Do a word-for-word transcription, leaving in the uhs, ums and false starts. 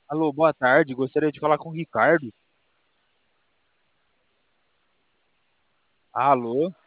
Alô, boa tarde. Gostaria de falar com o Ricardo. Alô?